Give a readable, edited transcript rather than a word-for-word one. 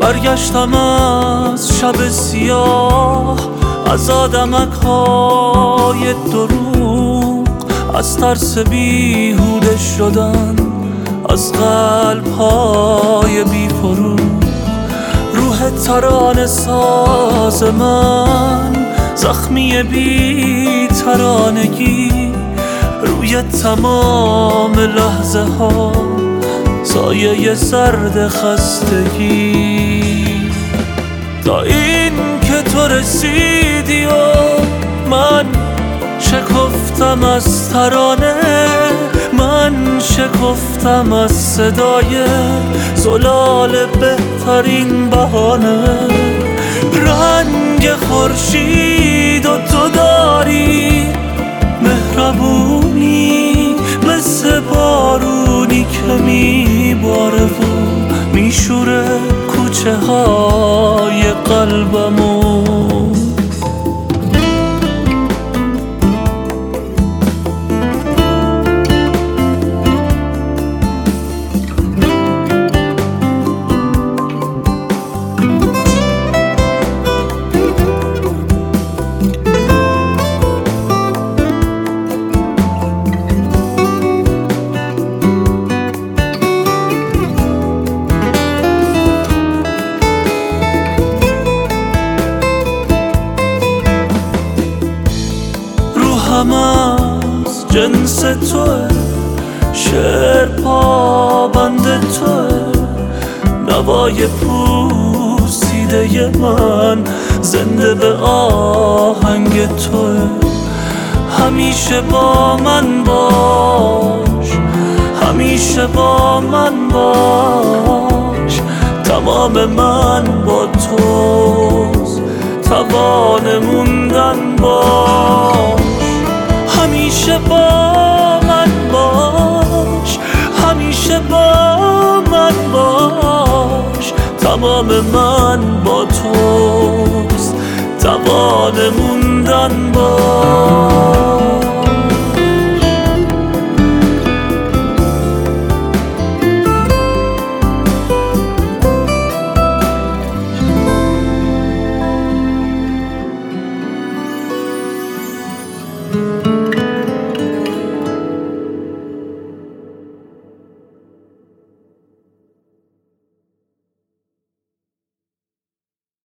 برگشتم از شب سیاه، از آدمک‌های دروغ، از ترس بیهوده شدن، از قلب‌های بی‌فروغ. روح ترانه ساز من، زخمی بی ترانگی، روی تمام لحظه ها سایه سرد خستگی. تا این که تو رسیدی و من شکفتم از ترانه، من شکفتم از صدای زلال بهترین بهانه. رنگ خورشید و تو داری مهربونی، مثل بارونی که میباره و میشوره کوچه های قلبمو. هم از جنس توه، شعر پابند توه، نوای پوسیده من زنده به آهنگ توه. همیشه با من باش، همیشه با من باش، تمام من با توست، توان موندن باش. همیشه با من باش، همیشه با من باش، تمام من با توست، توان موندن باش.